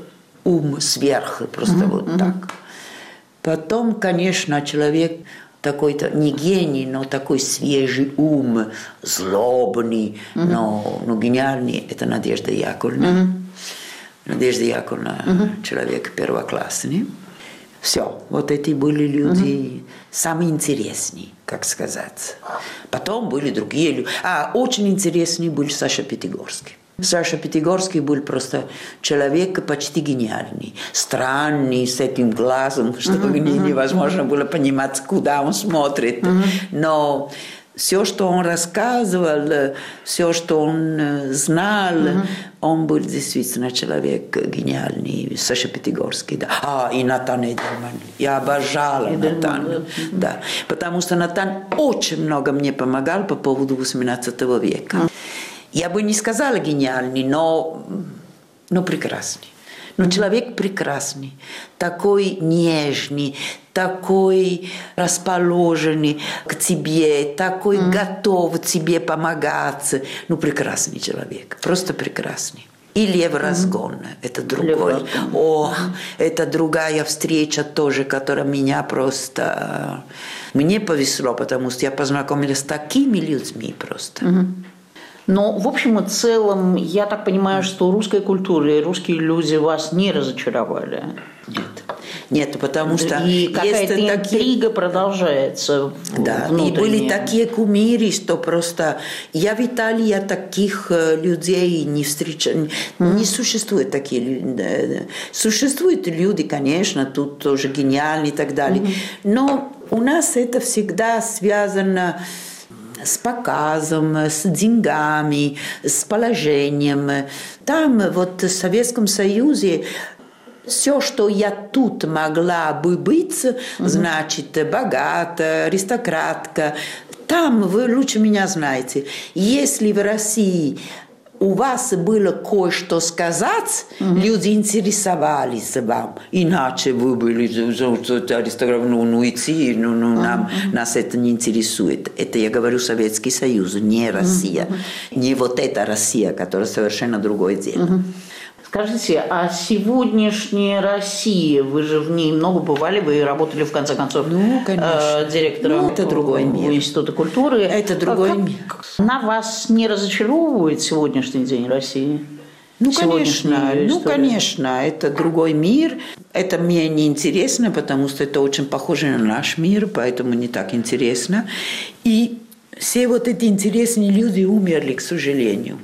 ум сверху, просто mm-hmm. вот так. Потом, конечно, человек такой-то не гений, но такой свежий ум, злобный, mm-hmm. но, но гениальный, это Надежда Яковлевна. Mm-hmm. Надежда Яковлевна, mm-hmm. человек первоклассный. Все, вот эти были люди mm-hmm. самые интересные, как сказать. Потом были другие люди. А очень интересный был Саша Пятигорский. Саша Пятигорский был просто человек почти гениальный, странный, с этим глазом, что mm-hmm. невозможно было понимать, куда он смотрит. Mm-hmm. Но все, что он рассказывал, все, что он знал, mm-hmm. он был действительно человек гениальный, Саша Пятигорский. Да. А, и Натан Эдельман. Я обожала Натана. Mm-hmm. Да. Потому что Натан очень много мне помогал по поводу восемнадцатого века. Mm-hmm. Я бы не сказала гениальный, но, но прекрасный. Но mm-hmm. человек прекрасный, такой нежный, такой расположенный к тебе, такой mm-hmm. готов тебе помогать. Ну, прекрасный человек, просто прекрасный. И Лев Разгон, mm-hmm. это другой. О, mm-hmm. это другая встреча тоже, которая меня просто... Мне повезло, потому что я познакомилась с такими людьми просто. Mm-hmm. Но, в общем и целом, я так понимаю, что русская культура и русские люди вас не разочаровали. Нет. Нет, потому что... И какая-то интрига такие... продолжается. Да, внутренне. И были такие кумиры, что просто... Я в Италии я таких людей не встречала. Mm-hmm. Не существует такие люди. Существуют люди, конечно, тут тоже гениальные и так далее. Mm-hmm. Но у нас это всегда связано... с показом, с деньгами, с положением. Там, вот в Советском Союзе, все, что я тут могла бы быть, mm-hmm. значит, богата, аристократка, там вы лучше меня знаете. Если в России у вас было кое-что сказать, mm-hmm. люди интересовались вам. Иначе вы были аристократы, ну, ну идти, ну, ну, mm-hmm. нам, нас это не интересует. Это я говорю Советский Союз, не Россия. Mm-hmm. Не вот эта Россия, которая совершенно другое дело. Mm-hmm. Скажите, а сегодняшняя Россия, вы же в ней много бывали, вы работали, в конце концов, ну, э, директором ну, это другой мир. Института культуры. Это другой как, мир. На вас не разочаровывает сегодняшний день России? Ну, конечно, ну, конечно, это другой мир. Это мне не интересно, потому что это очень похоже на наш мир, поэтому не так интересно. И все вот эти интересные люди умерли, к сожалению.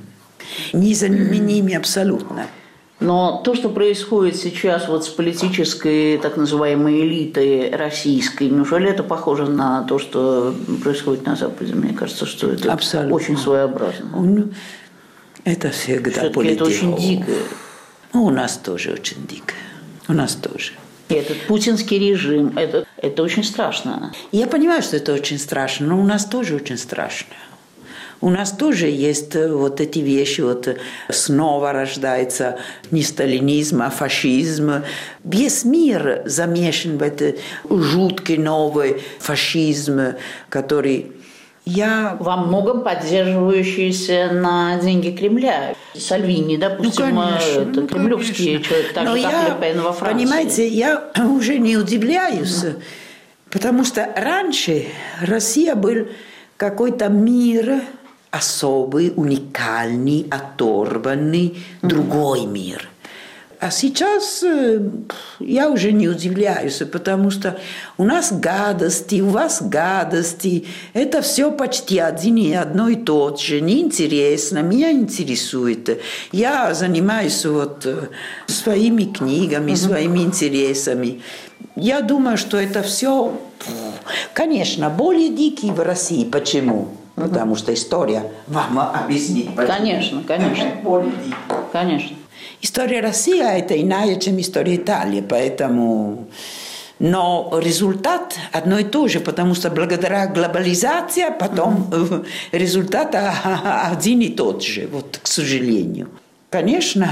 Незаменимы абсолютно. Но то, что происходит сейчас вот с политической так называемой элитой российской, неужели это похоже на то, что происходит на Западе? Мне кажется, что это абсолютно. Очень своеобразно. Он, это всегда политика. Это очень дико. Ну, у нас тоже очень дико. У нас тоже. Этот путинский режим, это, это очень страшно. Я понимаю, что это очень страшно, но у нас тоже очень страшно. У нас тоже есть вот эти вещи, вот снова рождается не сталинизм, а фашизм. Весь мир замешан в этот жуткий новый фашизм, который... Я... Во многом поддерживающийся на деньги Кремля. Сальвини, допустим, ну, конечно, это ну, кремлевский конечно. Человек, так Но же, как я, Ле Пен во Франции. Понимаете, я уже не удивляюсь, mm. потому что раньше Россия был какой-то мир... особый, уникальный, оторванный, mm-hmm. другой мир. А сейчас я уже не удивляюсь, потому что у нас гадости, у вас гадости. Это все почти один и одно и то же. Неинтересно, меня интересует. Я занимаюсь вот своими книгами, mm-hmm. своими интересами. Я думаю, что это все, конечно, более дикие в России. Почему? Потому что история вам объяснит. Конечно, конечно. Конечно. История России – это иная, чем история Италии, поэтому... Но результат одно и то же, потому что благодаря глобализации потом mm-hmm. результат один и тот же, вот, к сожалению. Конечно,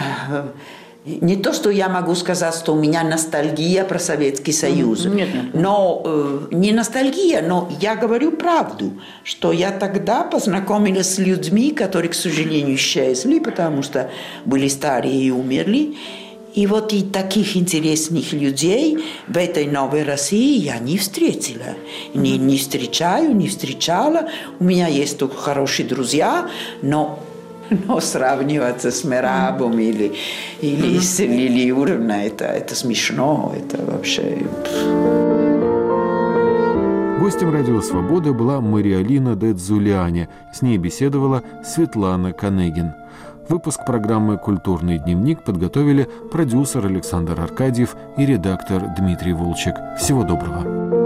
не то, что я могу сказать, что у меня ностальгия про Советский Союз. Нет, нет. Но э, не ностальгия, но я говорю правду, что я тогда познакомилась с людьми, которые, к сожалению, исчезли, потому что были старые и умерли. И вот и таких интересных людей в этой новой России я не встретила. Не, не встречаю, не встречала. У меня есть только хорошие друзья, но, но сравниваться с Мерабом или, или с Лилией Юрьевной, это, это смешно, это вообще... Гостем «Радио Свобода» была Мариалина де Дзулиани. С ней беседовала Светлана Канегин. Выпуск программы «Культурный дневник» подготовили продюсер Александр Аркадьев и редактор Дмитрий Волчек. Всего доброго.